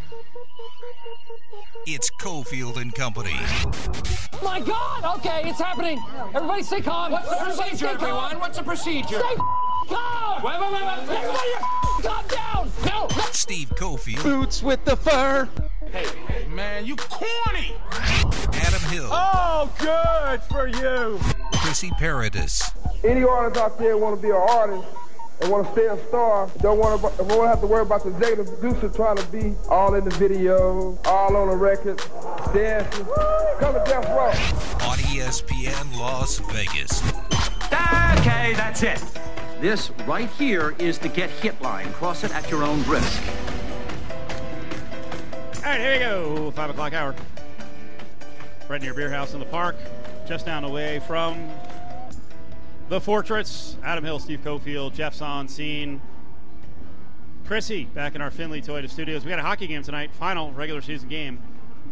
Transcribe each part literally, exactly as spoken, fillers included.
It's Cofield and Company. My God! Okay, it's happening. Everybody stay calm. What's the Everybody procedure, everyone? What's the procedure? Stay calm! Wait, wait, wait, wait. Everybody calm down! No! Steve Cofield. Boots with the fur. Hey, hey, man, you corny! Adam Hill. Oh, good for you. Chrissy Paradis. Any artist out there want to be an artist and want to stay a star, don't want to won't have to worry about the executive producer trying to be all in the video, all on the record, dancing. Come to Death Row. On E S P N Las Vegas. Okay, that's it. This right here is the get hit line. Cross it at your own risk. All right, here we go. Five o'clock hour. Right near Beer House in the Park, just down the way from the Fortress. Adam Hill, Steve Cofield, Jeff's on scene. Chrissy back in our Findlay Toyota Studios. We got a hockey game tonight. Final regular season game.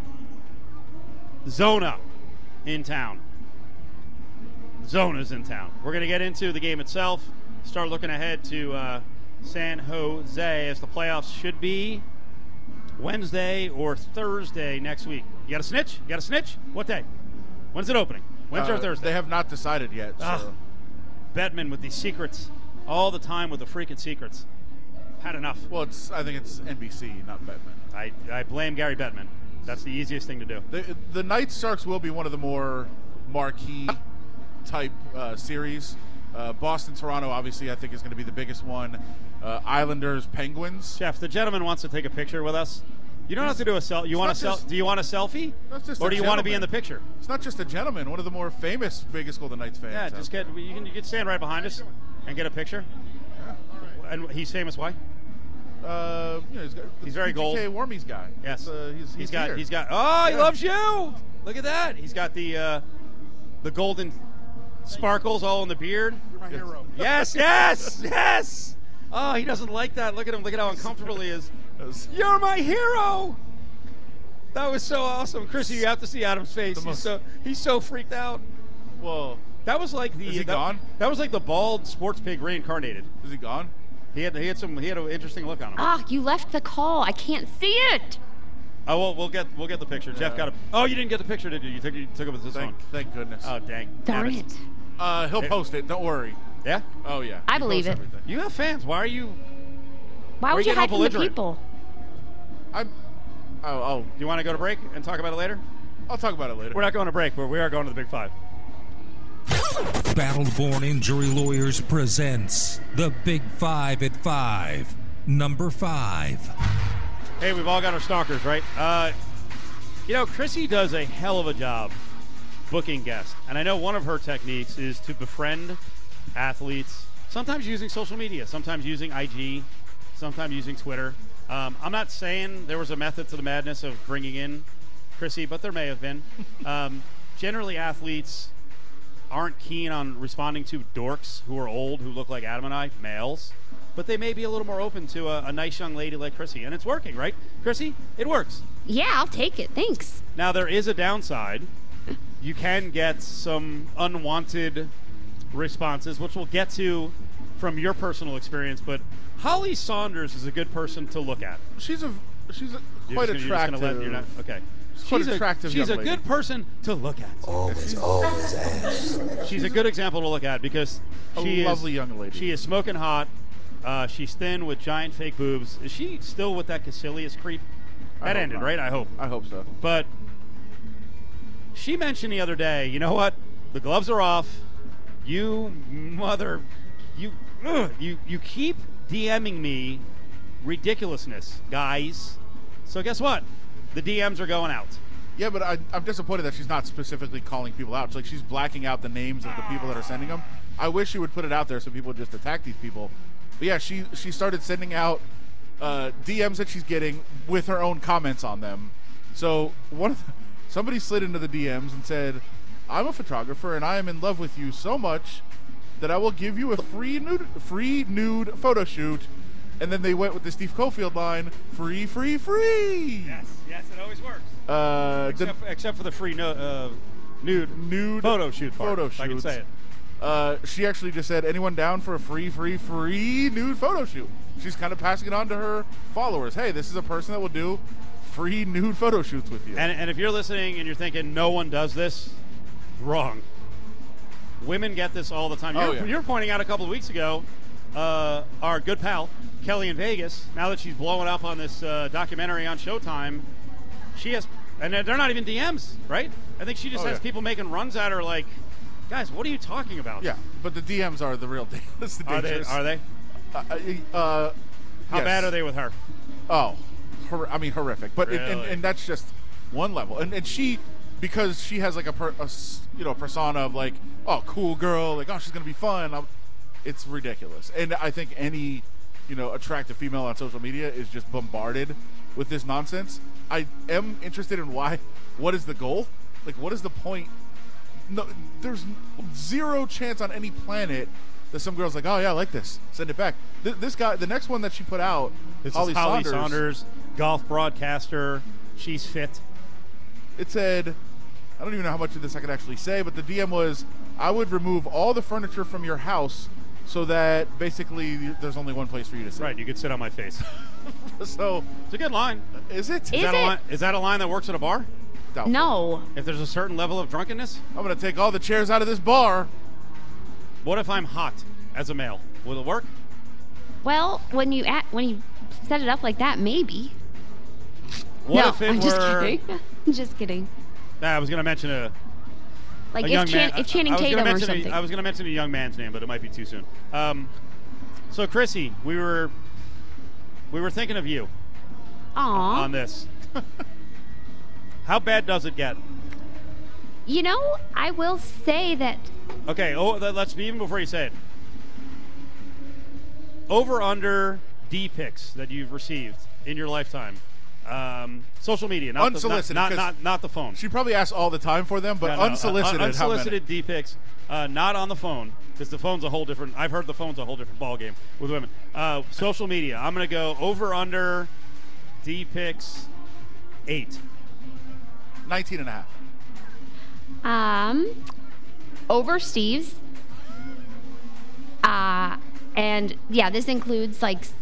Zona in town. Zona's in town. We're going to get into the game itself. Start looking ahead to uh, San Jose as the playoffs should be Wednesday or Thursday next week. You got a snitch? You got a snitch? What day? When's it opening? Wednesday uh, or Thursday? They have not decided yet. So. Ah, Bettman with these secrets. All the time with the freaking secrets. Had enough. Well, it's I think it's N B C, not Bettman. I, I blame Gary Bettman. That's the easiest thing to do. The, the Knights Sharks will be one of the more marquee type uh, series. Uh, Boston Toronto obviously I think is going to be the biggest one. Uh, Islanders Penguins. Jeff, the gentleman wants to take a picture with us. You don't have to do a selfie. You want a sel- Do you want a selfie? That's just or a do you want to be gentleman. in the picture? It's not just a gentleman. One of the more famous Vegas Golden Knights fans. Yeah, just get you can you can stand right behind us and get a picture. Yeah. And he's famous. Why? Uh, you know, he's, got, He's very gold. P K Warmies guy. Yes. Uh, he's, he's, he's got here. he's got. Oh, he Yeah. loves you. Look at that. He's got the uh, the golden sparkles all in the beard. You're my hero. Yes, yes, yes. Oh, he doesn't like that. Look at him. Look at how uncomfortable he is. You're my hero. That was so awesome, Chrissy. You have to see Adam's face. The He's most- so he's so freaked out. Well, That was like the. Is he that, gone? That was like the bald sports pig reincarnated. is he gone? He had he had some he had an interesting look on him. Ah, you left the call. I can't see it. Oh well, we'll get we'll get the picture. Jeff got a. Oh, you didn't get the picture, did you? You took you took it with this Thank, one. thank goodness. Oh dang. Darn Damn it. Uh, he'll post it. Don't worry. Yeah. Oh yeah. I He believe posts it. everything. You have fans. Why are you? Why Where would you you getting hide all from the belligerent? people? I'm. Oh, oh. Do you want to go to break and talk about it later? I'll talk about it later. We're not going to break, but we are going to the Big Five. Battle-Born Injury Lawyers presents The Big Five at Five. Number five. Hey, we've all got our stalkers, right? Uh, you know, Chrissy does a hell of a job booking guests. And I know one of her techniques is to befriend athletes, sometimes using social media, sometimes using I G, sometimes using Twitter. Um, I'm not saying there was a method to the madness of bringing in Chrissy, but there may have been. Um, generally, athletes aren't keen on responding to dorks who are old, who look like Adam and I, males. But they may be a little more open to a, a nice young lady like Chrissy. And it's working, right? Chrissy, it works. Yeah, I'll take it. Thanks. Now, there is a downside. You can get some unwanted responses, which we'll get to from your personal experience. But Holly Saunders is a good person to look at. She's a she's a, You're quite just gonna- you're just attractive. gonna let- you're not- okay. Quite She's attractive a, she's a young lady. good person to look at. Always, always ass. She's a good example to look at because A she lovely is, young lady. She is smoking hot. Uh, she's thin with giant fake boobs. Is she still with that Caecilius creep? I That hope ended, not. right? I hope. I hope so. But she mentioned the other day, you know what? The gloves are off. You mother, you, ugh, you, you keep DMing me ridiculousness, guys. So guess what? The D Ms are going out. Yeah, but I, I'm disappointed that she's not specifically calling people out. It's like she's blacking out the names of the people that are sending them. I wish she would put it out there so people would just attack these people. But yeah, she she started sending out uh, D Ms that she's getting with her own comments on them. So one of the, somebody slid into the D Ms and said, "I'm a photographer and I am in love with you so much that I will give you a free nude free nude photo shoot." And then they went with the Steve Cofield line, free, free, free. Yes, yes, it always works. Uh, the Except, except for the free no, uh, nude nude photo shoot part, photo if I can shoots. say it. Uh, she actually just said, "Anyone down for a free, free, free nude photo shoot?" she's kind of passing it on to her followers. Hey, this is a person that will do free nude photo shoots with you. And, and if you're listening and you're thinking no one does this, wrong. Women get this all the time. Oh, You're, yeah. you're pointing out a couple of weeks ago, uh, our good pal, Kelly in Vegas, now that she's blowing up on this uh, documentary on Showtime, she has, and they're not even D Ms, right? I think she just Oh, has yeah. people making runs at her like, guys, what are you talking about? Yeah, but the D Ms are the real thing. That's the Are they? dangerous. Are they? Uh, uh, How yes. bad are they with her? Oh, hor- I mean horrific. But it, and, Really? and that's just one level. And and she, because she has like a, per, a s- you know persona of like, oh, cool girl, like oh she's gonna be fun. I'm, it's ridiculous. And I think any you know attractive female on social media is just bombarded with this nonsense. I am interested in why. What is the goal? Like, what is the point? No, there's zero chance on any planet that some girl's like, oh yeah, I like this, send it back. Th- this guy, the next one that she put out, This Holly, is Holly Saunders, Saunders, golf broadcaster. She's fit. It said, I don't even know how much of this I could actually say, but the D M was, I would remove all the furniture from your house so that basically there's only one place for you to sit. Right, you could sit on my face. So it's a good line. Is it? Is, Is that a it? line? Is that a line that works at a bar? Doubtful. No. If there's a certain level of drunkenness? I'm going to take all the chairs out of this bar. What if I'm hot as a male? Will it work? Well, when you at, when you set it up like that, maybe. What no, if it I'm were? just kidding. I'm just kidding. Nah, I was going to mention a, Like a if, young Chan- man. if Channing I was gonna Tatum or mention something. A, I was going to mention a young man's name, but it might be too soon. Um, so, Chrissy, we were we were thinking of you Aw. on this. How bad does it get? You know, I will say that Okay, oh, let- let's even before you say it. Over under D pics that you've received in your lifetime. Um, social media, not Unsolicited, the, not, not, 'cause not not the phone. She probably asks all the time for them, but No, no, unsolicited. uh, un- how many? unsolicited D pics, uh, not on the phone, because the phone's a whole different. I've heard the phone's a whole different ball game with women. Uh, social media. I'm going to go over under D pics eight. nineteen and a half. um over Steve's. Uh and yeah, this includes like s-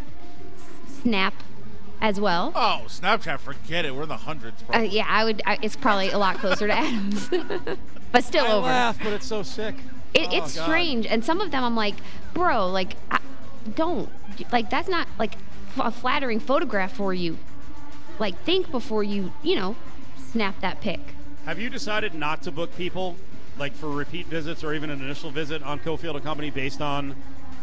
Snap as well. Oh, Snapchat, forget it. We're in the hundreds. Uh, Probably. yeah, I would. I, it's probably a lot closer to Adam's, but still I over. laugh, but it's so sick. It, Oh, it's God. strange, and some of them I'm like, bro, like, I, don't like that's not like f- a flattering photograph for you. Like, think before you, you know, snap that pic. Have you decided not to book people, like for repeat visits or even an initial visit on Cofield and Company based on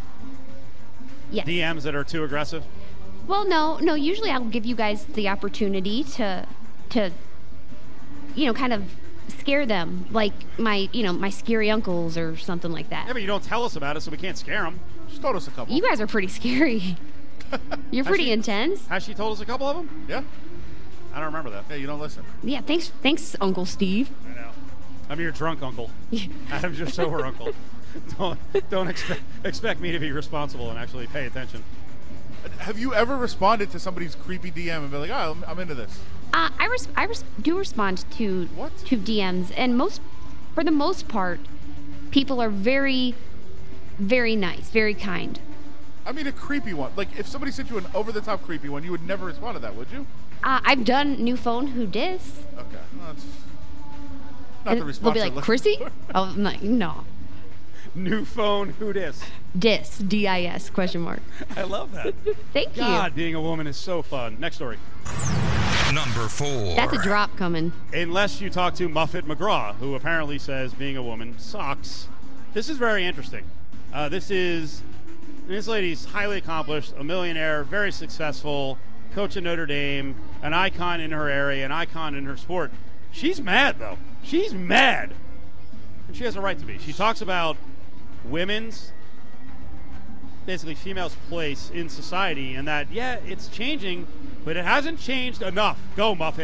Yes. D Ms that are too aggressive? Well, no, no. Usually, I'll give you guys the opportunity to, to, you know, kind of scare them, like my, you know, my scary uncles or something like that. Yeah, but you don't tell us about it, so we can't scare them. Just told us a couple. You guys are pretty scary. You're pretty she- intense. Has she told us a couple of them? Yeah. I don't remember that. Yeah, you don't listen. Yeah. Thanks, thanks, Uncle Steve. I know. I'm your drunk uncle. Adam's your sober uncle. Don't don't expect expect me to be responsible and actually pay attention. Have you ever responded to somebody's creepy D M and been like, oh, I'm, I'm into this? Uh, I res- I res- do respond to What? to D Ms, and most, for the most part, people are very, very nice, very kind. I mean, a creepy one. Like, if somebody sent you an over-the-top creepy one, you would never respond to that, would you? Uh, I've done new phone who dis. Okay. No, that's not And the response. they'll be you're like, looking Chrissy? for. Oh, I'm like, no. New phone, who dis? Dis, D I S, question mark. I love that. Thank God, being a woman is so fun. Next story. Number four. you. That's a drop coming. Unless you talk to Muffet McGraw, who apparently says being a woman sucks. This is very interesting. Uh, this is, this lady's highly accomplished, a millionaire, very successful, coach at Notre Dame, an icon in her area, an icon in her sport. She's mad, though. She's mad. And she has a right to be. She talks about women's, basically females' place in society, and that, yeah, it's changing, but it hasn't changed enough. Go, Muffet.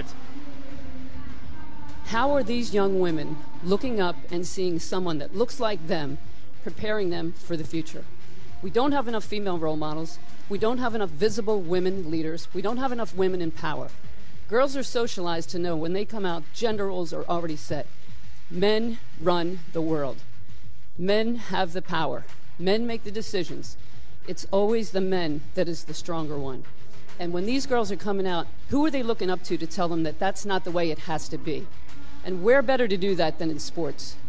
How are these young women looking up and seeing someone that looks like them, preparing them for the future? We don't have enough female role models. We don't have enough visible women leaders. We don't have enough women in power. Girls are socialized to know when they come out, gender roles are already set. Men run the world. Men have the power. Men make the decisions. it's always the men that is the stronger one. And when these girls are coming out, who are they looking up to to tell them that that's not the way it has to be? And where better to do that than in sports?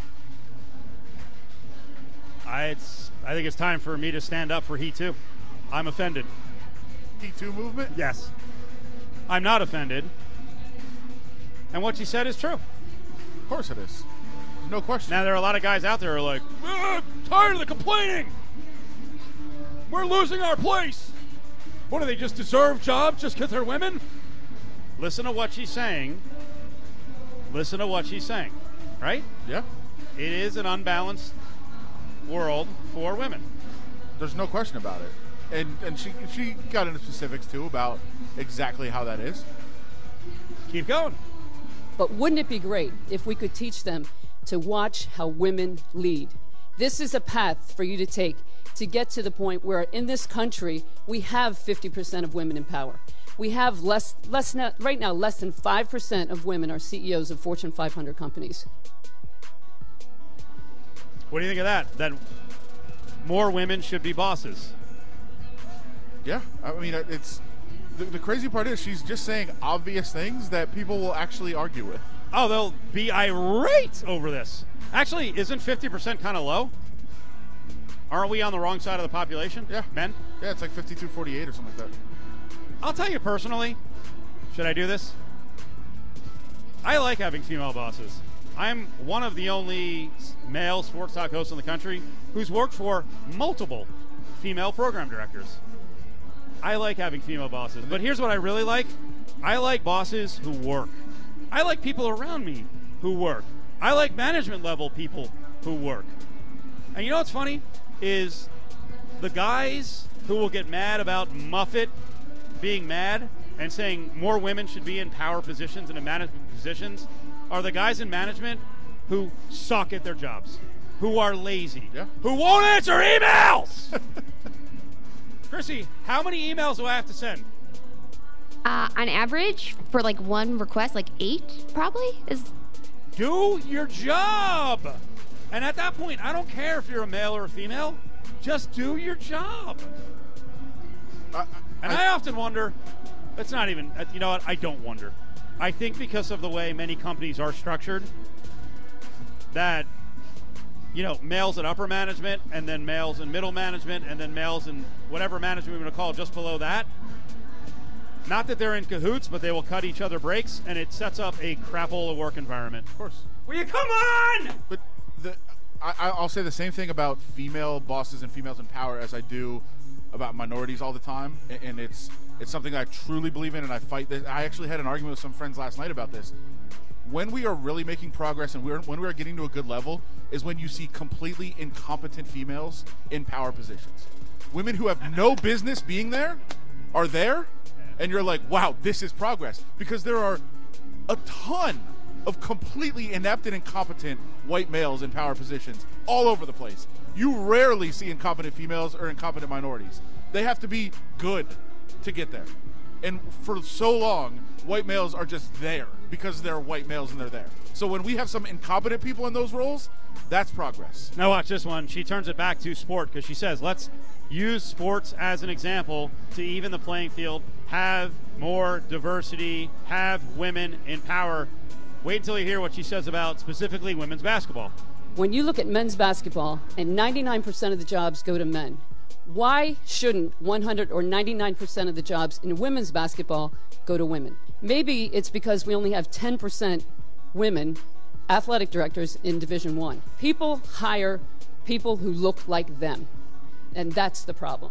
I, it's, I think it's time for me to stand up for He Too. I'm offended. He Too movement? Yes. I'm not offended. And what you said is true. Of course it is. No question. Now, there are a lot of guys out there who are like, "Ah, tired of the complaining. We're losing our place. What do they just deserve jobs just because they're women?" Listen to what she's saying. Listen to what she's saying. Right? Yeah. It is an unbalanced world for women. There's no question about it. And and she she got into specifics, too, about exactly how that is. Keep going. But wouldn't it be great if we could teach them to watch how women lead? This is a path for you to take to get to the point where in this country we have fifty percent of women in power. We have less, less now, right now, less than five percent of women are C E Os of Fortune five hundred companies. What do you think of that? That more women should be bosses? Yeah. I mean, it's the, the crazy part is she's just saying obvious things that people will actually argue with. Oh, they'll be irate over this. Actually, isn't fifty percent kind of low? Aren't we on the wrong side of the population? Yeah. Men? Yeah, it's like fifty-two forty-eight or something like that. I'll tell you personally, should I do this? I like having female bosses. I'm one of the only male sports talk hosts in the country who's worked for multiple female program directors. I like having female bosses. But here's what I really like. I like bosses who work. I like people around me who work. I like management level people who work. And you know what's funny is the guys who will get mad about Muffet being mad and saying more women should be in power positions and in management positions are the guys in management who suck at their jobs, who are lazy, yeah. who won't answer emails. Chrissy, how many emails do I have to send? Uh, on average, for like one request, like eight probably is. Do your job. And at that point, I don't care if you're a male or a female. Just do your job. I, I, and I, I often wonder, it's not even, you know what, I don't wonder. I think because of the way many companies are structured, that, you know, males in upper management, and then males in middle management, and then males in whatever management we're going to call just below that, not that they're in cahoots, but they will cut each other breaks, and it sets up a crapola work environment. Of course. Will you come on? But the, I, I'll say the same thing about female bosses and females in power as I do about minorities all the time, and, and it's it's something I truly believe in, and I fight this. I actually had an argument with some friends last night about this. When we are really making progress and we're, when we are getting to a good level is when you see completely incompetent females in power positions. Women who have no business being there are there, and you're like, wow, this is progress. Because there are a ton of completely inept and incompetent white males in power positions all over the place. You rarely see incompetent females or incompetent minorities. They have to be good to get there. And for so long, white males are just there because they're white males and they're there. So when we have some incompetent people in those roles, that's progress. Now watch this one. She turns it back to sport because she says, let's use sports as an example to even the playing field, have more diversity, have women in power. Wait until you hear what she says about specifically women's basketball. When you look at men's basketball and ninety-nine percent of the jobs go to men, why shouldn't one hundred or ninety-nine percent of the jobs in women's basketball go to women? Maybe it's because we only have ten percent women athletic directors in Division One. People hire people who look like them, and that's the problem.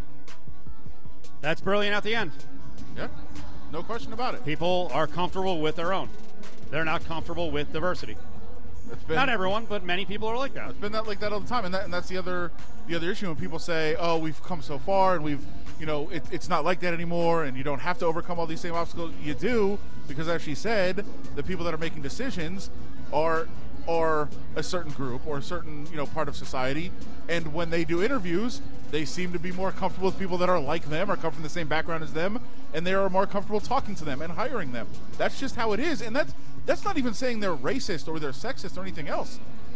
That's brilliant at the end. Yeah, no question about it. People are comfortable with their own. They're not comfortable with diversity. It's been, not everyone, but many people are like that. It's been that like that all the time, and, that, and that's the other the other issue when people say, "Oh, we've come so far, and we've, you know, it, it's not like that anymore, and you don't have to overcome all these same obstacles." You do, because as she said, the people that are making decisions are are a certain group or a certain, you know, part of society, and when they do interviews, they seem to be more comfortable with people that are like them or come from the same background as them, and they are more comfortable talking to them and hiring them. That's just how it is, and that's that's not even saying they're racist or they're sexist or anything else.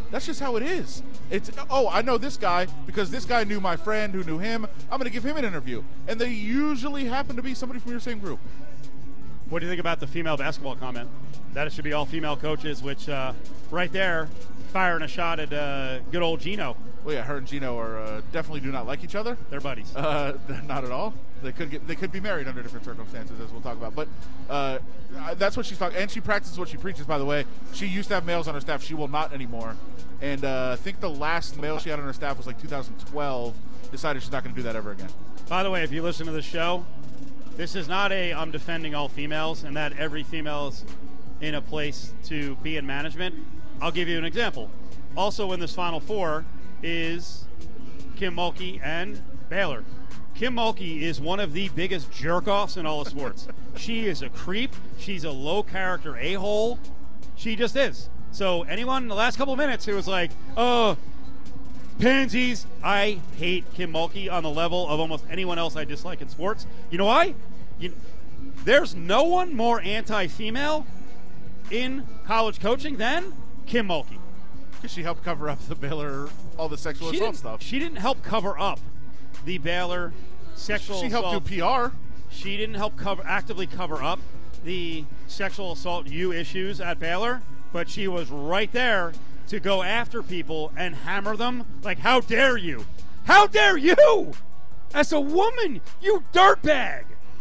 That's just how it is. It's, oh, I know this guy because this guy knew my friend who knew him. I'm going to give him an interview. And they usually happen to be somebody from your same group. What do you think about the female basketball comment? That it should be all female coaches, which uh, right there, firing a shot at uh, good old Gino. Well, yeah, her and Gino are uh, definitely do not like each other. They're buddies. Uh, not at all. They could get, they could be married under different circumstances, as we'll talk about. But uh, that's what she's talking. And she practices what she preaches. By the way, she used to have males on her staff. She will not anymore. And uh, I think the last male she had on her staff was like two thousand twelve. Decided she's not going to do that ever again. By the way, if you listen to the show, this is not a I'm defending all females and that every female is in a place to be in management. I'll give you an example. Also in this Final Four is Kim Mulkey and Baylor. Kim Mulkey is one of the biggest jerk-offs in all of sports. She is a creep. She's a low-character a-hole. She just is. So anyone in the last couple of minutes who was like, oh, pansies, I hate Kim Mulkey on the level of almost anyone else I dislike in sports. You know why? You, there's no one more anti-female in college coaching than Kim Mulkey. Because she helped cover up the Baylor, all the sexual she assault stuff. She didn't help cover up the Baylor sexual she assault. She helped do P R. She didn't help cover actively cover up the sexual assault U issues at Baylor, but she was right there to go after people and hammer them. Like, how dare you? How dare you? As a woman, you dirtbag.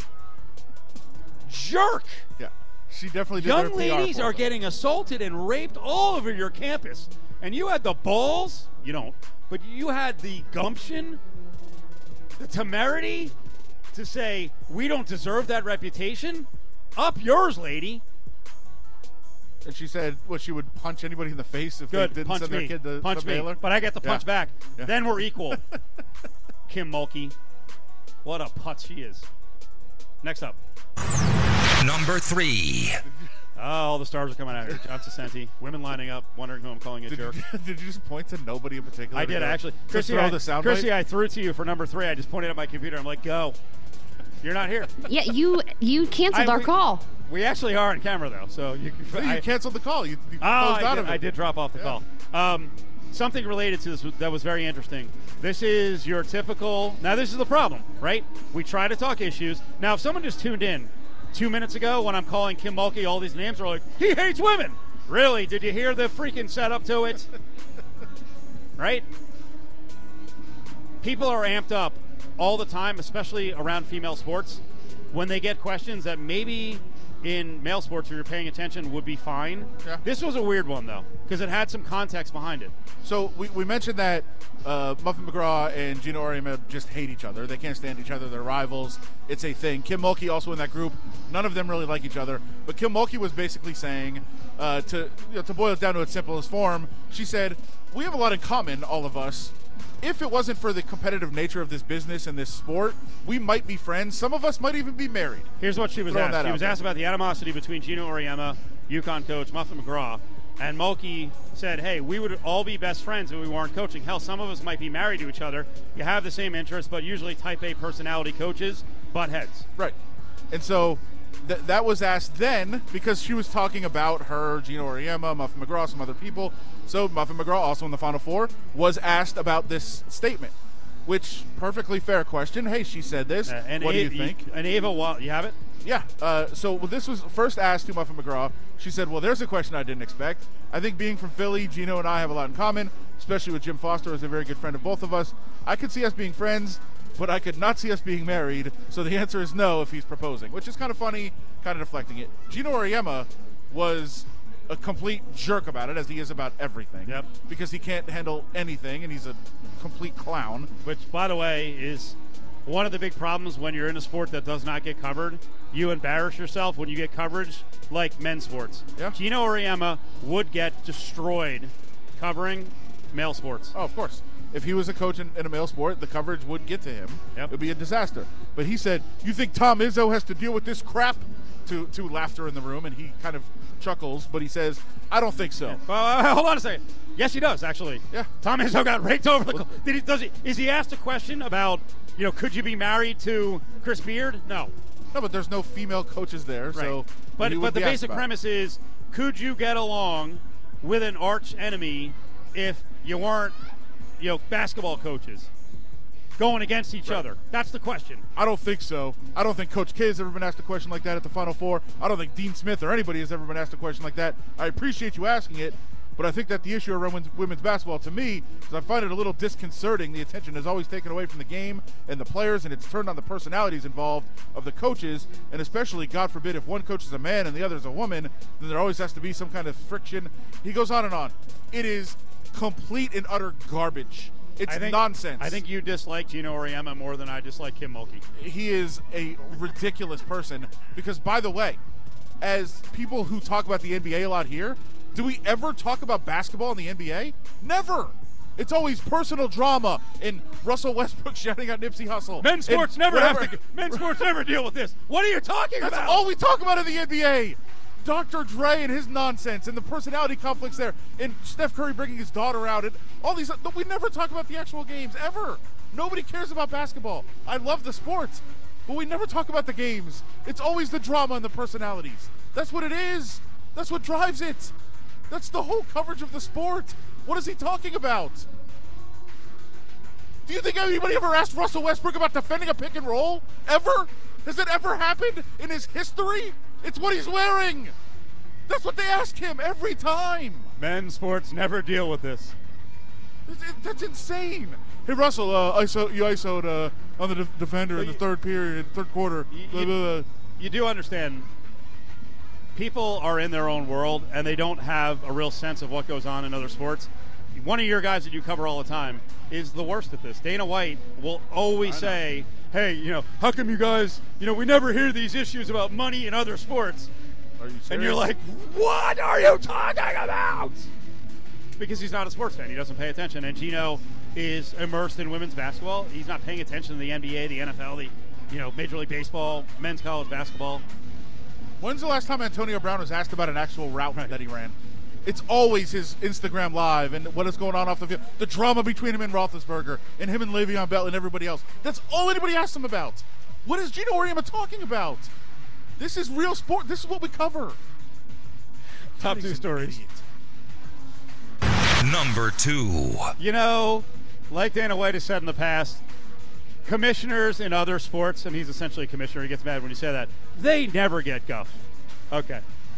Jerk. Yeah. She definitely did Young her ladies P R are getting assaulted and raped all over your campus. And you had the balls, you don't, but you had the gumption, the temerity to say, we don't deserve that reputation. Up yours, lady. And she said, well, she would punch anybody in the face if Good. they didn't punch send me. their kid to, punch to me. Baylor. But I get the punch yeah. back. Yeah. Then we're equal. Kim Mulkey. What a putz she is. Next up. Number three. Oh, all the stars are coming out here. John Cicenti. Women lining up, wondering who I'm calling a did jerk. You, did you just point to nobody in particular? I did, go, actually. Chrissy, throw I, the sound Chrissy bite? I threw to you for number three. I just pointed at my computer. I'm like, go. You're not here. Yeah, you you canceled I, our we, call. We actually are on camera, though. So you, No, you I, canceled the call. You, you oh, closed I out did, of it. I did drop off the Yeah. call. Um, something related to this that was very interesting. This is your typical. Now, this is the problem, right? We try to talk issues. Now, if someone just tuned in two minutes ago when I'm calling Kim Mulkey all these names, are like, he hates women. Really? Did you hear the freaking setup to it? Right? People are amped up all the time, especially around female sports, when they get questions that maybe in male sports, if you're paying attention, would be fine. Yeah. This was a weird one, though, because it had some context behind it. So we, we mentioned that uh, Muffin McGraw and Gino Auriemma just hate each other. They can't stand each other. They're rivals. It's a thing. Kim Mulkey also in that group. None of them really like each other. But Kim Mulkey was basically saying, uh, to you know, to boil it down to its simplest form, she said, we have a lot in common, all of us. If it wasn't for the competitive nature of this business and this sport, we might be friends. Some of us might even be married. Here's what she was Throwing asked. that She out was there. asked about the animosity between Gino Auriemma, UConn coach, Muffin McGraw, and Mulkey said, hey, we would all be best friends if we weren't coaching. Hell, some of us might be married to each other. You have the same interests, but usually type A personality coaches butt heads. Right. And so th- that was asked then because she was talking about her, Gino Auriemma, Muffin McGraw, some other people. So Muffin McGraw, also in the Final Four, was asked about this statement, which perfectly fair question. Hey, she said this. Uh, and what do Ava, you think? And Ava, well, you have it? Yeah. Uh, so well, this was first asked to Muffin McGraw. She said, well, there's a question I didn't expect. I think being from Philly, Gino and I have a lot in common, especially with Jim Foster, who's a very good friend of both of us. I could see us being friends, but I could not see us being married. So the answer is no if he's proposing, which is kind of funny, kind of deflecting it. Gino Auriemma was a complete jerk about it, as he is about everything. Yep. Because he can't handle anything, and he's a complete clown. Which, by the way, is one of the big problems when you're in a sport that does not get covered. You embarrass yourself when you get coverage like men's sports. Yeah. Gino Auriemma would get destroyed covering male sports. Oh, of course. If he was a coach in, in a male sport, the coverage would get to him. Yep. It would be a disaster. But he said, you think Tom Izzo has to deal with this crap? To, to laughter in the room, and he kind of chuckles, but he says, I don't think so. Yeah. Well, uh, hold on a second. Yes, he does, actually. Yeah. Tom Izzo got raked over the. Did he? Does he? Is he asked a question about, you know, could you be married to Chris Beard? No. No, but there's no female coaches there, Right. so. But he would but the be asked basic about it. premise is, could you get along with an arch enemy if you weren't, you know, basketball coaches going against each right. other? That's the question. I don't think so. I don't think Coach K has ever been asked a question like that at the Final Four. I don't think Dean Smith or anybody has ever been asked a question like that. I appreciate you asking it, but I think that the issue around women's, women's basketball, to me, is I find it a little disconcerting. The attention is always taken away from the game and the players, and it's turned on the personalities involved of the coaches, and especially, God forbid, if one coach is a man and the other is a woman, then there always has to be some kind of friction. He goes on and on. It is complete and utter garbage. It's I think, nonsense. I think you dislike Gino Auriemma more than I dislike Kim Mulkey. He is a ridiculous person because, by the way, as people who talk about the N B A a lot here, do we ever talk about basketball in the N B A? Never. It's always personal drama and Russell Westbrook shouting out Nipsey Hussle. Men's sports never whatever. have to. Men's sports never deal with this. What are you talking That's about? all we talk about in the N B A. Doctor Dre and his nonsense and the personality conflicts there, and Steph Curry bringing his daughter out, and all these. We never talk about the actual games ever. Nobody cares about basketball. I love the sport, but we never talk about the games. It's always the drama and the personalities. That's what it is. That's what drives it. That's the whole coverage of the sport. What is he talking about? Do you think anybody ever asked Russell Westbrook about defending a pick and roll? Ever? Has it ever happened in his history? It's what he's wearing. That's what they ask him every time. Men's sports never deal with this. That's insane. Hey, Russell, uh, I saw, you I S O'd uh, on the de- defender in the third period, third quarter. You, blah, blah, blah. you do understand people are in their own world, and they don't have a real sense of what goes on in other sports. One of your guys that you cover all the time is the worst at this. Dana White will always say, hey, you know, how come you guys, you know, we never hear these issues about money in other sports? Are you serious? And you're like, what are you talking about? Because he's not a sports fan. He doesn't pay attention. And Gino is immersed in women's basketball. He's not paying attention to the N B A, the N F L, the, you know, Major League Baseball, men's college basketball. When's the last time Antonio Brown was asked about an actual route right. that he ran? It's always his Instagram Live and what is going on off the field. The drama between him and Roethlisberger and him and Le'Veon Bell and everybody else. That's all anybody asks him about. What is Gino Auriemma talking about? This is real sport. This is what we cover. Top two stories. Number two. You know, like Dana White has said in the past, commissioners in other sports, and he's essentially a commissioner, he gets mad when you say that, they never get guff. Okay.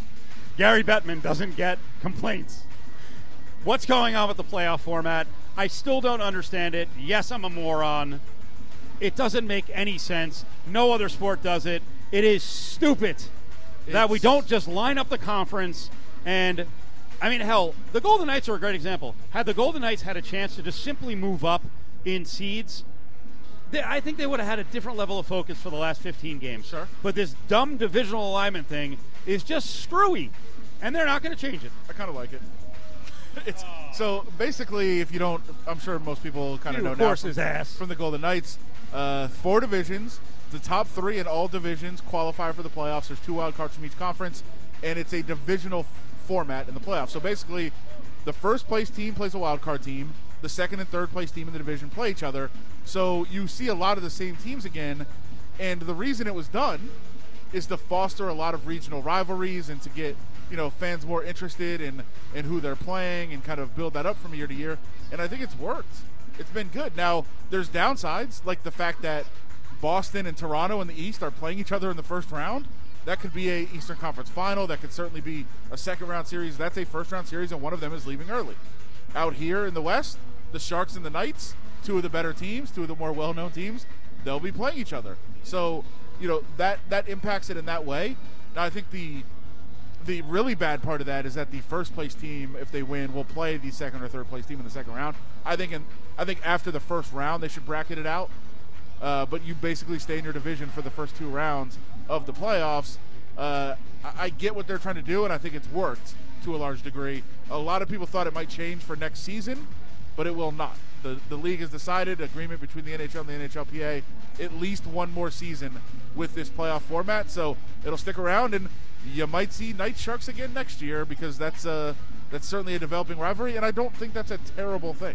Gary Bettman doesn't get complaints. What's going on with the playoff format? I still don't understand it. Yes, I'm a moron. It doesn't make any sense. No other sport does it. It is stupid it's... that we don't just line up the conference and, I mean, hell, the Golden Knights are a great example. Had the Golden Knights had a chance to just simply move up in seeds, they, I think they would have had a different level of focus for the last fifteen games. Sure. But this dumb divisional alignment thing is just screwy, and they're not going to change it. I kind of like it. It's so basically, if you don't, I'm sure most people kind of know now from, ass. from the Golden Knights. Uh, four divisions. The top three in all divisions qualify for the playoffs. There's two wild cards from each conference, and it's a divisional f- format in the playoffs. So basically, the first place team plays a wild card team. The second and third place team in the division play each other. So you see a lot of the same teams again, and the reason it was done is to foster a lot of regional rivalries and to get, you know, fans more interested in, in who they're playing and kind of build that up from year to year. And I think it's worked. It's been good. Now, there's downsides, like the fact that Boston and Toronto in the East are playing each other in the first round. That could be a Eastern Conference final. That could certainly be a second-round series. That's a first-round series, and one of them is leaving early. Out here in the West, the Sharks and the Knights, two of the better teams, two of the more well-known teams, they'll be playing each other. So, you know, that, that impacts it in that way. Now, I think the the really bad part of that is that the first-place team, if they win, will play the second or third-place team in the second round. I think in, I think after the first round, they should bracket it out. Uh, but you basically stay in your division for the first two rounds of the playoffs. Uh, I, I get what they're trying to do, and I think it's worked to a large degree. A lot of people thought it might change for next season, but it will not. The the league has decided, agreement between the N H L and the N H L P A, at least one more season with this playoff format. So it'll stick around, and you might see Knights Sharks again next year because that's uh, that's certainly a developing rivalry, and I don't think that's a terrible thing.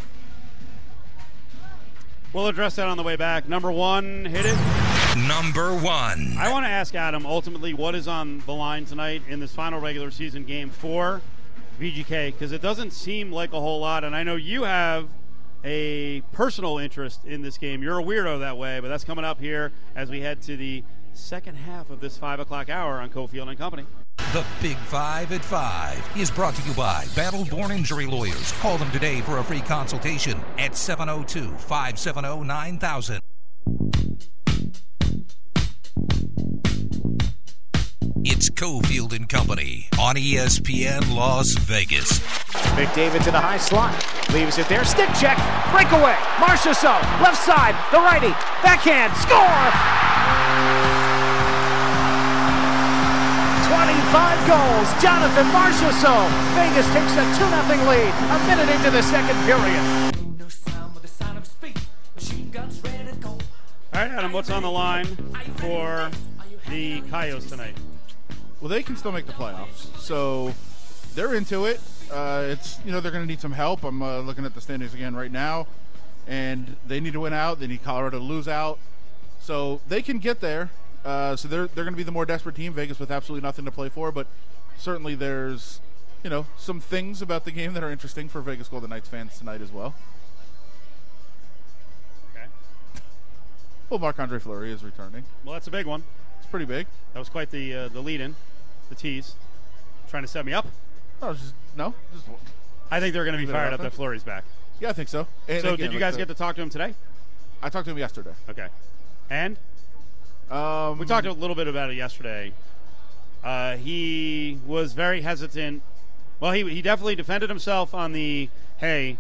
We'll address that on the way back. Number one, hit it. Number one. I want to ask Adam, ultimately, what is on the line tonight in this final regular season game four V G K, because it doesn't seem like a whole lot, and I know you have a personal interest in this game. You're a weirdo that way, but that's coming up here as we head to the second half of this five o'clock hour on Cofield and Company. The Big Five at Five is brought to you by Battle-Born Injury Lawyers. Call them today for a free consultation at seven oh two, five seven oh, nine thousand. It's Cofield and Company on E S P N Las Vegas. McDavid to the high slot. Leaves it there. Stick check. Breakaway. Marchessault. Left side. The righty. Backhand. Score! twenty-five goals. Jonathan Marchessault. Vegas takes a two nothing lead. A minute into the second period. All right, Adam, what's on the line for the Coyotes tonight? Well, they can still make the playoffs, so they're into it. Uh, it's you know they're going to need some help. I'm uh, looking at the standings again right now, and they need to win out. They need Colorado to lose out, so they can get there. Uh, so they're they're going to be the more desperate team. Vegas with absolutely nothing to play for, but certainly there's you know some things about the game that are interesting for Vegas Golden Knights fans tonight as well. Okay. Well, Marc-Andre Fleury is returning. Well, that's a big one. It's pretty big. That was quite the uh, the lead-in, the tease. Trying to set me up? No, just no. Just, I think they're going to be fired up that Fleury's back. Yeah, I think so. And so, again, did you like guys the, get to talk to him today? I talked to him yesterday. Okay. And um, we talked a little bit about it yesterday. Uh, he was very hesitant. Well, he he definitely defended himself on the hey.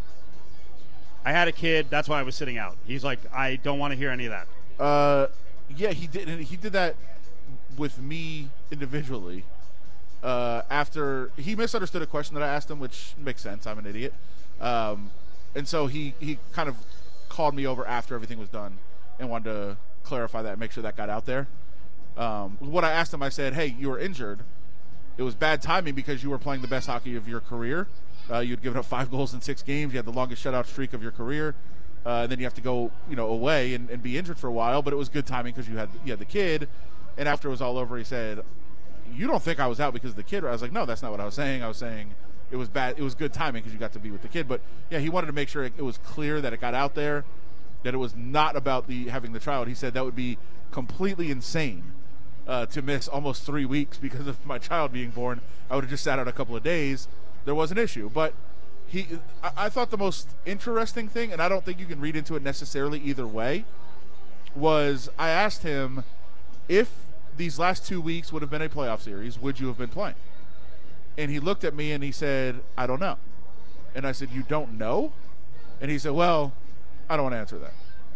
I had a kid. That's why I was sitting out. He's like, I don't want to hear any of that. Uh, yeah, he did. He did that with me individually. Uh, after he misunderstood a question that I asked him, which makes sense. I'm an idiot. Um, and so he, he kind of called me over after everything was done and wanted to clarify that and make sure that got out there. Um, what I asked him, I said, hey, you were injured. It was bad timing because you were playing the best hockey of your career. Uh, you'd given up five goals in six games. You had the longest shutout streak of your career. Uh, and then you have to go, you know, away and, and be injured for a while. But it was good timing because you had you had the kid. And after it was all over, he said, you don't think I was out because of the kid? I was like, no, that's not what I was saying. I was saying it was bad. It was good timing because you got to be with the kid. But, yeah, he wanted to make sure it, it was clear that it got out there, that it was not about the having the child. He said that would be completely insane uh, to miss almost three weeks because of my child being born. I would have just sat out a couple of days. There was an issue. But he, I, I thought the most interesting thing, and I don't think you can read into it necessarily either way, was I asked him if these last two weeks would have been a playoff series, would you have been playing? And he looked at me and he said, I don't know. And I said, you don't know? And he said, well, I don't want to answer that.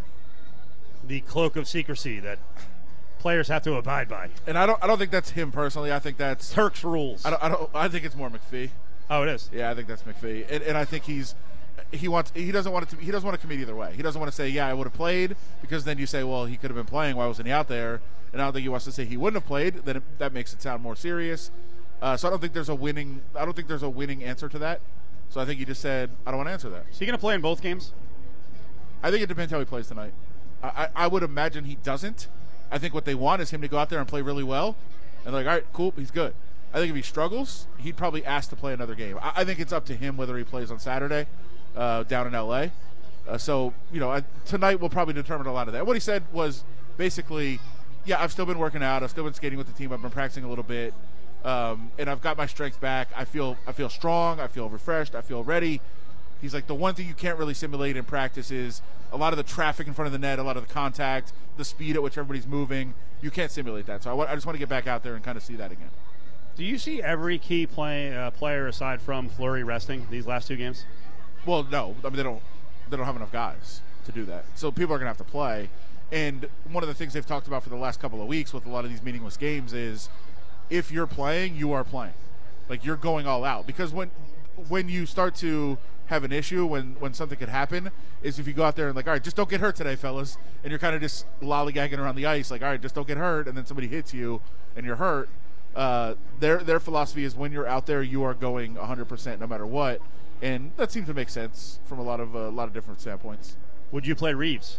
The cloak of secrecy that players have to abide by. And I don't I don't think that's him personally. I think that's Turk's rules. I don't I, don't, I think it's more McPhee. Oh, it is? Yeah, I think that's McPhee. And, and I think he's he wants he doesn't want it to he doesn't want to commit either way. He doesn't want to say, yeah, I would have played, because then you say, well, he could have been playing. Why wasn't he out there? And I don't think he wants to say he wouldn't have played. Then it, that makes it sound more serious. Uh, so I don't think there's a winning. I don't think there's a winning answer to that. So I think he just said, I don't want to answer that. Is he going to play in both games? I think it depends how he plays tonight. I, I, I would imagine he doesn't. I think what they want is him to go out there and play really well. And they're like, all right, cool, he's good. I think if he struggles, he'd probably ask to play another game. I, I think it's up to him whether he plays on Saturday uh, down in L A. Uh, so, you know, I, tonight will probably determine a lot of that. What he said was basically, yeah, I've still been working out. I've still been skating with the team. I've been practicing a little bit. Um, and I've got my strength back. I feel I feel strong. I feel refreshed. I feel ready. He's like, the one thing you can't really simulate in practice is a lot of the traffic in front of the net, a lot of the contact, the speed at which everybody's moving. You can't simulate that. So I, w- I just want to get back out there and kind of see that again. Do you see every key play, uh, player aside from Fleury resting these last two games? Well, no. I mean, they don't they don't have enough guys to do that. So people are going to have to play. And one of the things they've talked about for the last couple of weeks with a lot of these meaningless games is if you're playing, you are playing. Like, you're going all out. Because when when you start to have an issue, when, when something could happen, is if you go out there and like, all right, just don't get hurt today, fellas. And you're kind of just lollygagging around the ice, like, all right, just don't get hurt. And then somebody hits you and you're hurt. Uh, their their philosophy is when you're out there, you are going one hundred percent no matter what. And that seems to make sense from a lot of uh, a lot of different standpoints. Would you play Reeves,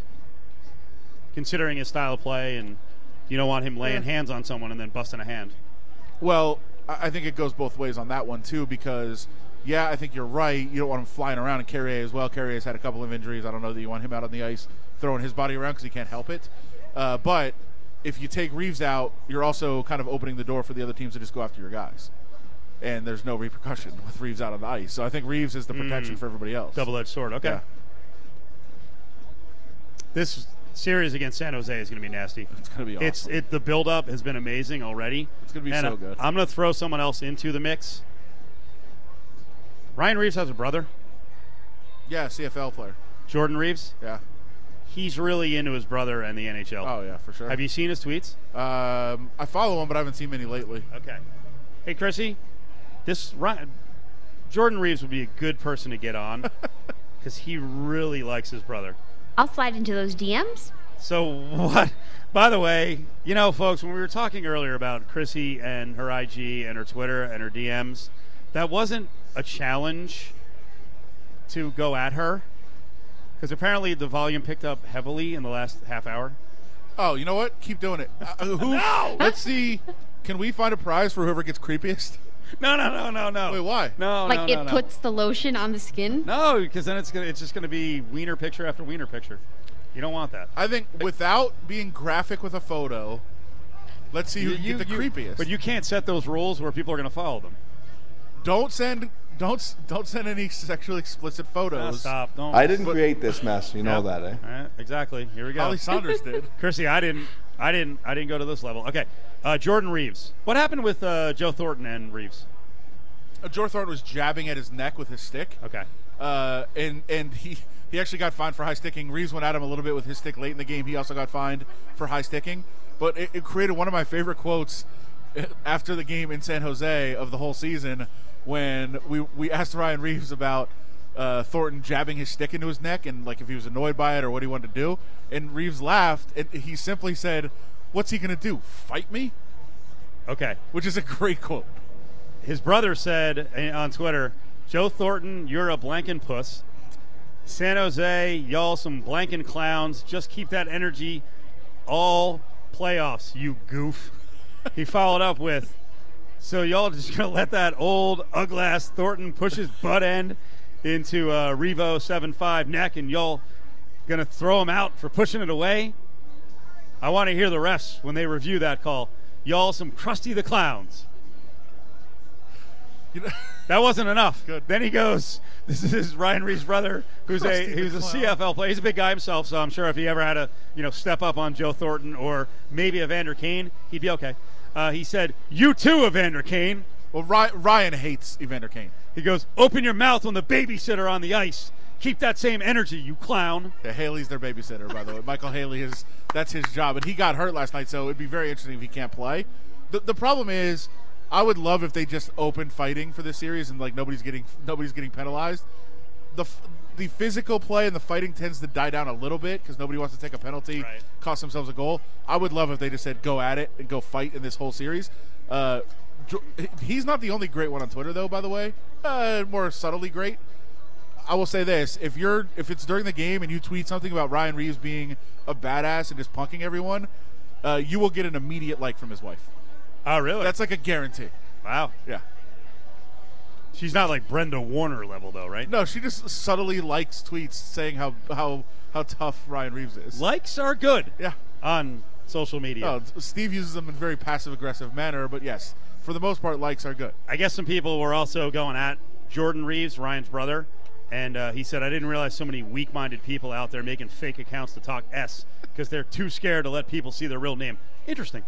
considering his style of play, and you don't want him laying yeah. hands on someone and then busting a hand? Well, I, I think it goes both ways on that one too, because yeah, I think you're right. You don't want him flying around, and Carrier as well. Carrier's had a couple of injuries. I don't know that you want him out on the ice throwing his body around because he can't help it. Uh, but if you take Reeves out, you're also kind of opening the door for the other teams to just go after your guys. And there's no repercussion with Reeves out on the ice. So I think Reeves is the protection Mm. for everybody else. Double-edged sword. Okay. Yeah. This series against San Jose is going to be nasty. It's going to be awesome. It's it. The build-up has been amazing already. It's going to be and so uh, good. I'm going to throw someone else into the mix. Ryan Reeves has a brother. Yeah, C F L player. Jordan Reeves. Yeah. He's really into his brother and the N H L. Oh, yeah, for sure. Have you seen his tweets? Um, I follow him, but I haven't seen many lately. Okay. Hey, Chrissy, this Ryan, Jordan Reeves would be a good person to get on because he really likes his brother. I'll slide into those D Ms. So what? By the way, you know, folks, when we were talking earlier about Chrissy and her I G and her Twitter and her D Ms, that wasn't a challenge to go at her because apparently the volume picked up heavily in the last half hour. Oh, you know what? Keep doing it. Uh, who? No! Let's see. Can we find a prize for whoever gets creepiest? No, no, no, no, no. Wait, why? No, like no, it no, no. puts the lotion on the skin. No, because then it's gonna, it's just going to be wiener picture after wiener picture. You don't want that. I think without being graphic with a photo, let's see who You- can get the you- creepiest. But you can't set those rules where people are going to follow them. Don't send don't don't send any sexually explicit Ah, photos. stop. Don't. I didn't create this mess. You know Yep. that, eh? All right, exactly. Here we go. Holly Saunders did. Chrissy, I didn't. I didn't. I didn't go to this level. Okay. Uh, Jordan Reeves. What happened with uh, Joe Thornton and Reeves? Uh, Joe Thornton was jabbing at his neck with his stick. Okay. Uh, and and he he actually got fined for high sticking. Reeves went at him a little bit with his stick late in the game. He also got fined for high sticking. But it, it created one of my favorite quotes after the game in San Jose of the whole season when we we asked Ryan Reeves about uh, Thornton jabbing his stick into his neck and like if he was annoyed by it or what he wanted to do. And Reeves laughed and he simply said, "What's he going to do? Fight me?" Okay. Which is a great quote. His brother said on Twitter, "Joe Thornton, you're a blanking puss. San Jose, y'all some blanking clowns. Just keep that energy all playoffs, you goof." He followed up with, "So y'all just going to let that old, ugly-ass Thornton push his butt end into uh, Revo seven five neck and y'all going to throw him out for pushing it away? I want to hear the refs when they review that call. Y'all some Krusty the Clowns." You know, that wasn't enough. Good. Then he goes, this is Ryan Reeves' brother, who's Krusty a the who's a Clown. C F L player. He's a big guy himself, so I'm sure if he ever had to, you know, step up on Joe Thornton or maybe Evander Kane, he'd be okay. Uh, he said, "You too, Evander Kane." Well, Ryan, Ryan hates Evander Kane. He goes, "Open your mouth when the babysitter on the ice. Keep that same energy, you clown." Yeah, Haley's their babysitter, by the way. Michael Haley is that's his job, and he got hurt last night, so it'd be very interesting if he can't play. The the problem is, I would love if they just opened fighting for this series and like nobody's getting nobody's getting penalized. The f- the physical play and the fighting tends to die down a little bit because nobody wants to take a penalty, Right. cost themselves a goal. I would love if they just said go at it and go fight in this whole series. Uh, Jo- he's not the only great one on Twitter, though. By the way, uh, more subtly great. I will say this: if you're if it's during the game and you tweet something about Ryan Reeves being a badass and just punking everyone, uh, you will get an immediate like from his wife. Oh, really? That's like a guarantee. Wow. Yeah. She's not like Brenda Warner level, though, right? No, she just subtly likes tweets saying how how how tough Ryan Reeves is. Likes are good. Yeah. On social media. Oh, Steve uses them in a very passive aggressive manner, but yes, for the most part, likes are good. I guess some people were also going at Jordan Reeves, Ryan's brother, and uh, he said, "I didn't realize so many weak-minded people out there making fake accounts to talk S because they're too scared to let people see their real name." Interesting.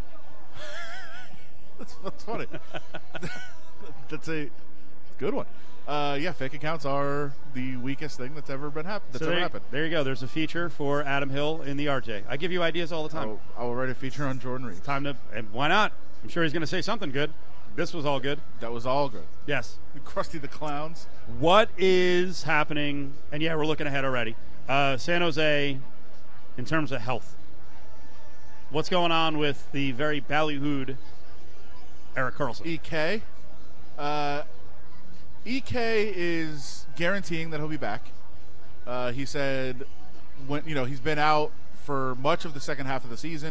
that's, that's funny. That's a good one. Uh, yeah, fake accounts are the weakest thing that's ever been hap- that's So ever there, happened. there you go. There's a feature for Adam Hill in the R J. I give you ideas all the time. I'll, I'll write a feature on Jordan Reeves. Time to, and why not? I'm sure he's going to say something good. This was all good. That was all good. Yes. Krusty the Clowns. What is happening? And yeah, we're looking ahead already. Uh, San Jose, in terms of health, what's going on with the very ballyhooed Erik Karlsson? E K. Uh, E K is guaranteeing that he'll be back. Uh, he said, when you know he's been out for much of the second half of the season.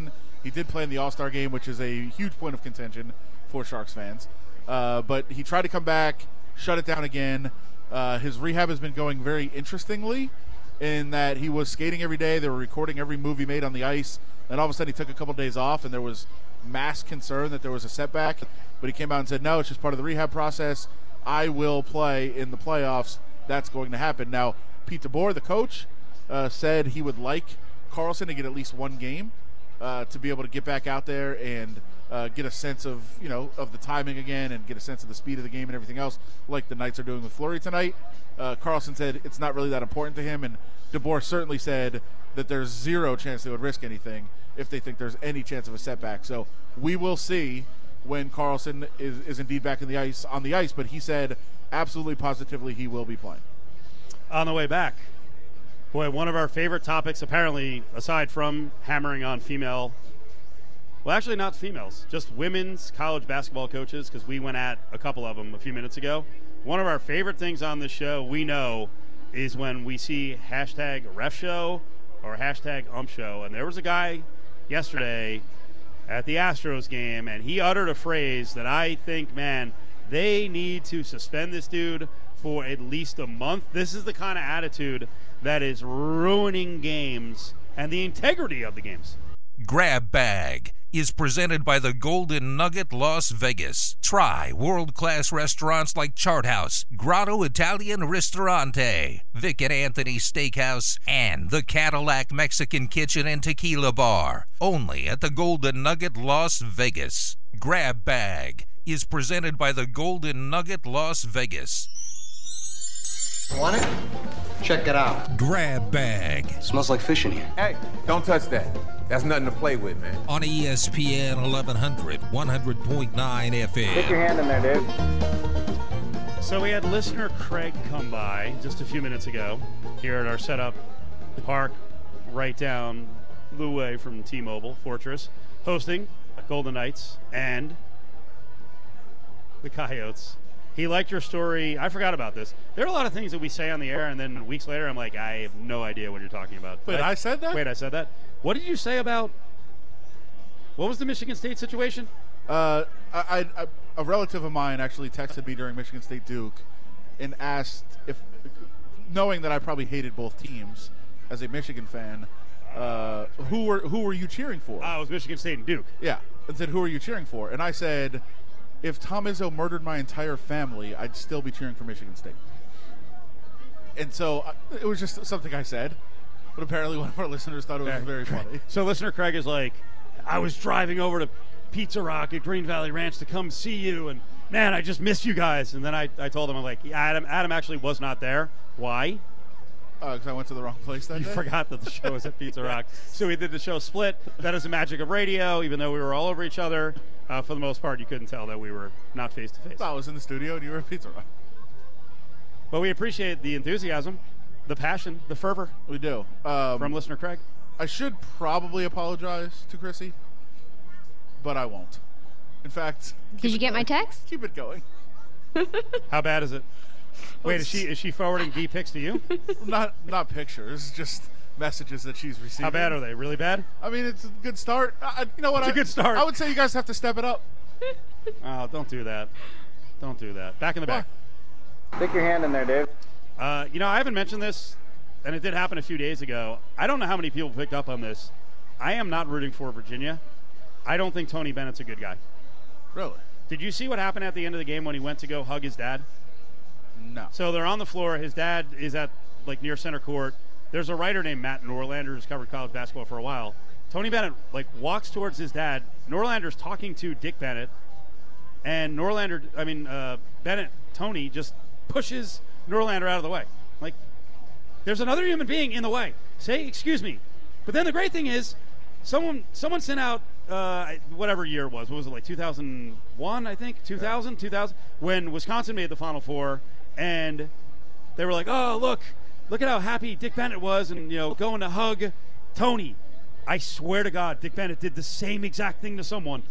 He did play in the All-Star game, which is a huge point of contention for Sharks fans. Uh, but he tried to come back, shut it down again. Uh, his rehab has been going very interestingly in that he was skating every day. They were recording every move he made on the ice. And all of a sudden he took a couple days off, and there was mass concern that there was a setback. But he came out and said, no, it's just part of the rehab process. I will play in the playoffs. That's going to happen. Now, Pete DeBoer, the coach, uh, said he would like Karlsson to get at least one game uh, to be able to get back out there and uh, get a sense of, you know, of the timing again and get a sense of the speed of the game and everything else, like the Knights are doing with Fleury tonight. Uh, Karlsson said it's not really that important to him, and DeBoer certainly said that there's zero chance they would risk anything if they think there's any chance of a setback. So we will see when Karlsson is, is indeed back in the ice on the ice, but he said absolutely positively he will be playing. On the way back, boy, one of our favorite topics, apparently, aside from hammering on female, well, actually not females, just women's college basketball coaches, because we went at a couple of them a few minutes ago. One of our favorite things on this show, we know, is when we see hashtag ref show or hashtag ump show. And there was a guy yesterday at the Astros game, and he uttered a phrase that I think, man, they need to suspend this dude for at least a month. This is the kind of attitude that is ruining games and the integrity of the games. Grab Bag is presented by the Golden Nugget Las Vegas. Try world-class restaurants like Chart House, Grotto Italian Ristorante, Vic and Anthony Steakhouse, and the Cadillac Mexican Kitchen and Tequila Bar. Only at the Golden Nugget Las Vegas. Grab Bag is presented by the Golden Nugget Las Vegas. Want it? Check it out. Grab Bag. Smells like fish in here. Hey, don't touch that. That's nothing to play with, man. On E S P N eleven hundred, one hundred point nine F M. Stick your hand in there, dude. So we had listener Craig come by just a few minutes ago here at our setup park right down the way from T-Mobile Fortress, hosting Golden Knights and the Coyotes. He liked your story. I forgot about this. There are a lot of things that we say on the air, and then weeks later, I'm like, I have no idea what you're talking about. Wait, I, I said that? Wait, I said that? What did you say about, what was the Michigan State situation? Uh, I, I, a relative of mine actually texted me during Michigan State Duke and asked if, knowing that I probably hated both teams as a Michigan fan, uh, who were who were you cheering for? Ah, it was Michigan State and Duke. Yeah, and said, who are you cheering for? And I said, if Tom Izzo murdered my entire family, I'd still be cheering for Michigan State. And so uh, it was just something I said, but apparently one of our listeners thought it was very funny. So listener Craig is like, I was driving over to Pizza Rock at Green Valley Ranch to come see you, and man, I just missed you guys. And then I, I told him, I'm like, yeah, Adam, Adam actually was not there. Why? Because uh, I went to the wrong place that you day? You forgot that the show was at Pizza Rock. So we did the show split. That is the magic of radio. Even though we were all over each other, uh, for the most part, you couldn't tell that we were not face-to-face. I was in the studio and you were at Pizza Rock. But we appreciate the enthusiasm, the passion, the fervor. We do. Um, from listener Craig. I should probably apologize to Chrissy, but I won't. In fact, did you get going. my text? Keep it going. How bad is it? Wait, is she is she forwarding D pics to you? Not not pictures, just messages that she's receiving. How bad are they? Really bad? I mean, it's a good start. I, you know what? It's I, a good start. I would say you guys have to step it up. Oh, don't do that. Don't do that. Back in the back. Stick your hand in there, Dave. Uh, you know, I haven't mentioned this, and it did happen a few days ago. I don't know how many people picked up on this. I am not rooting for Virginia. I don't think Tony Bennett's a good guy. Really? Did you see what happened at the end of the game when he went to go hug his dad? No. So they're on the floor. His dad is at, like, near center court. There's a writer named Matt Norlander who's covered college basketball for a while. Tony Bennett, like, walks towards his dad. Norlander's talking to Dick Bennett. And Norlander, I mean, uh, Bennett, Tony, just pushes Norlander out of the way. Like, there's another human being in the way. Say, excuse me. But then the great thing is, someone someone sent out, uh, whatever year it was. What was it, like two thousand one, I think? two thousand? two thousand? When Wisconsin made the Final Four. And they were like, oh, look, look at how happy Dick Bennett was and, you know, going to hug Tony. I swear to God, Dick Bennett did the same exact thing to someone.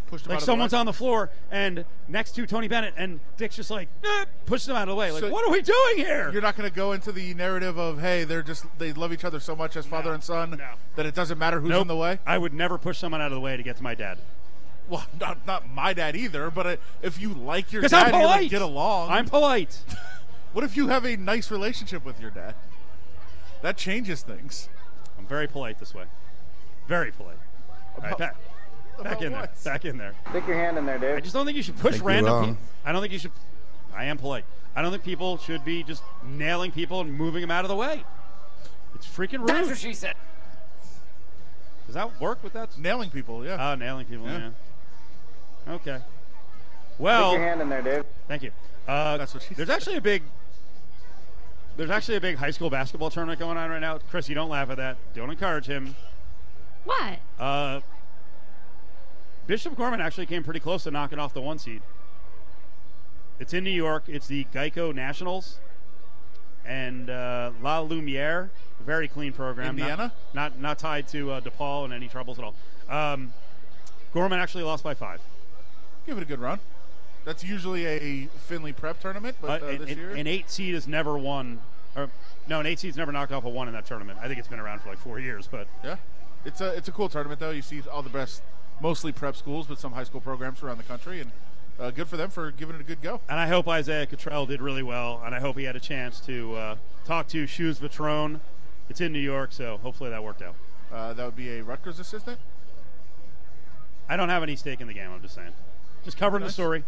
Pushed him like out of someone's the way? on the floor and next to Tony Bennett, and Dick's just like eh, pushes him out of the way. Like, So what are we doing here? You're not going to go into the narrative of, hey, they're just they love each other so much as father No, and son no. that it doesn't matter who's Nope. in the way. I would never push someone out of the way to get to my dad. Well, not not my dad either, but uh, if you like your 'Cause dad, I'm you like, polite. get along. I'm polite. What if you have a nice relationship with your dad? That changes things. I'm very polite this way. Very polite. All right, back, back about in there. what? Back in there. Stick your hand in there, Dave. I just don't think you should push Think you're random wrong. people. I don't think you should. I am polite. I don't think people should be just nailing people and moving them out of the way. It's freaking rude. That's what she said. Does that work with that? Nailing people, yeah. Oh, nailing people, Yeah. yeah. Okay. Stick Well, your hand in there, Dave. thank you. Uh, That's what she there's said. actually a big. There's actually a big high school basketball tournament going on right now. Chris, you don't laugh at that. Don't encourage him. What? Uh, Bishop Gorman actually came pretty close to knocking off the one seed. It's in New York. It's the Geico Nationals. And uh, La Lumiere, a very clean program. Indiana? Not not, not tied to uh, DePaul and any troubles at all. Um, Gorman actually lost by five. Give it a good run. That's usually a Finley prep tournament, but Uh, uh, an, this an- year, an eight seed has never won. Or, no, an eight seed's never knocked off a one in that tournament. I think it's been around for like four years. But yeah, it's a it's a cool tournament though. You see all the best, mostly prep schools, but some high school programs around the country, and uh, good for them for giving it a good go. And I hope Isaiah Cottrell did really well, and I hope he had a chance to uh, talk to Shoes Vitrone. It's in New York, so hopefully that worked out. Uh, that would be a Rutgers assistant. I don't have any stake in the game, I'm just saying. Just covering the Nice. story.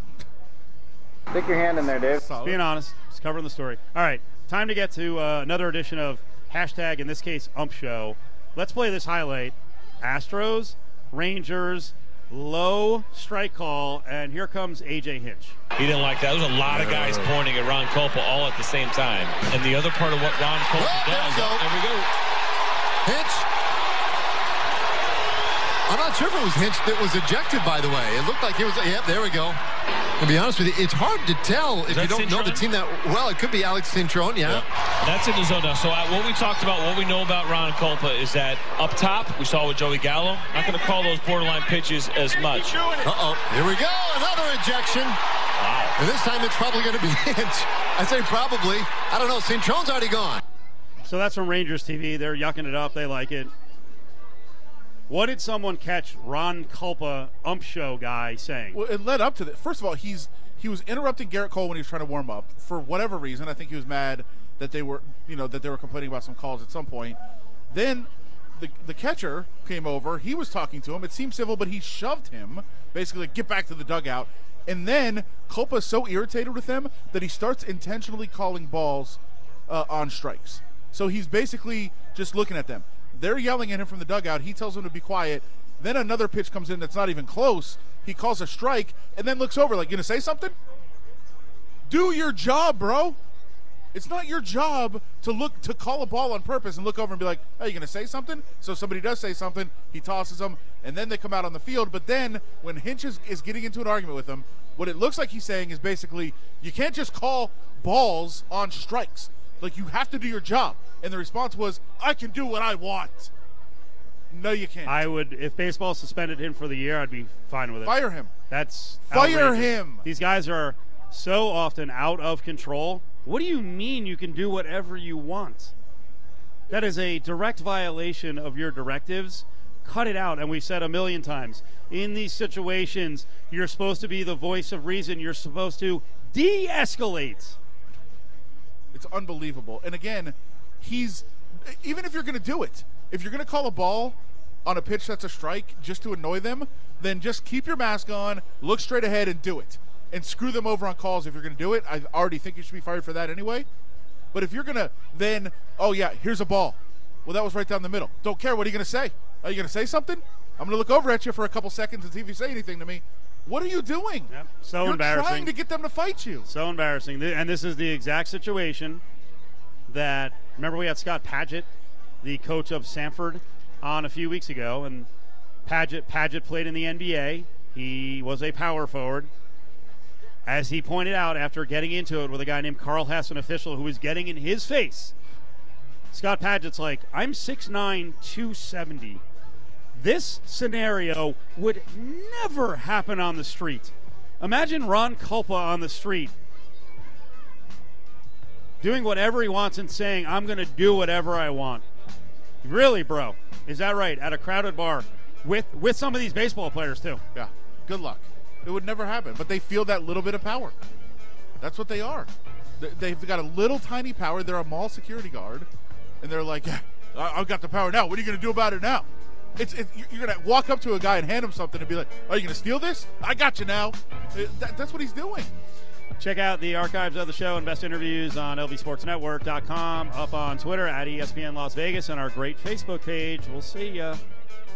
Stick your hand in there, Dave. Solid. Being honest, just covering the story. All right, time to get to uh, another edition of hashtag, in this case, Ump Show. Let's play this highlight. Astros, Rangers, low strike call, and here comes A J Hinch. He didn't like that. There was a lot of guys pointing at Ron Kulpa all at the same time. And the other part of what Ron Kulpa Oh, there does, we go. there we go. Hinch. I'm not sure if it was Hinch that was ejected, by the way. It looked like it was. Yep, there we go. To be honest with you, it's hard to tell if that you don't know the Cintron? team that well. It could be Alex Cintron, yeah. That's in the zone now. So uh, what we talked about, what we know about Ron Kulpa is that up top, we saw with Joey Gallo, not going to call those borderline pitches as much. Uh-oh, here we go, another ejection. Wow. And this time it's probably going to be Hinch. I say probably. I don't know, Cintron's already gone. So that's from Rangers T V. They're yucking it up. They like it. What did someone catch Ron Kulpa, ump show guy, saying? Well, it led up to that. First of all, he's he was interrupting Garrett Cole when he was trying to warm up for whatever reason. I think he was mad that they were, you know, that they were complaining about some calls at some point. Then the the catcher came over. He was talking to him. It seemed civil, but he shoved him, basically like, get back to the dugout. And then Kulpa is so irritated with them that he starts intentionally calling balls uh, on strikes. So he's basically just looking at them. They're yelling at him from the dugout. He tells them to be quiet. Then another pitch comes in that's not even close. He calls a strike and then looks over like, you gonna say something? Do your job, bro. It's not your job to look to call a ball on purpose and look over and be like, hey, you gonna say something? So somebody does say something, he tosses them, and then they come out on the field. But then when Hinch is, is getting into an argument with them, what it looks like he's saying is basically, you can't just call balls on strikes. Like, you have to do your job. And the response was, I can do what I want. No, you can't. I would, if baseball suspended him for the year, I'd be fine with it. Fire him. That's Fire outrageous. him. These guys are so often out of control. What do you mean you can do whatever you want? That is a direct violation of your directives. Cut it out. And we've said a million times, in these situations, you're supposed to be the voice of reason. You're supposed to de-escalate. It's unbelievable. And again, he's, even if you're going to do it, if you're going to call a ball on a pitch that's a strike just to annoy them, then just keep your mask on, look straight ahead, and do it. And screw them over on calls if you're going to do it. I already think you should be fired for that anyway. But if you're going to then, oh, yeah, here's a ball. Well, that was right down the middle. Don't care. What are you going to say? Are you going to say something? I'm going to look over at you for a couple seconds and see if you say anything to me. What are you doing? Yep. So You're embarrassing. trying to get them to fight you. So embarrassing. Th- And this is the exact situation that, remember we had Scott Padgett, the coach of Sanford, on a few weeks ago. And Padgett, Padgett played in the N B A. He was a power forward. As he pointed out after getting into it with a guy named Carl Hess, an official who was getting in his face, Scott Padgett's like, I'm six nine, two seventy. This scenario would never happen on the street. Imagine Ron Kulpa on the street doing whatever he wants and saying, I'm going to do whatever I want. Really, bro? Is that right? At a crowded bar with with some of these baseball players, too. Yeah. Good luck. It would never happen. But they feel that little bit of power. That's what they are. They've got a little tiny power. They're a mall security guard. And they're like, yeah, I've got the power now. What are you going to do about it now? It's, it's You're going to walk up to a guy and hand him something and be like, are you going to steal this? I got you now. That, that's what he's doing. Check out the archives of the show and best interviews on L V Sports Network dot com, up on Twitter at E S P N Las Vegas, and our great Facebook page. We'll see ya.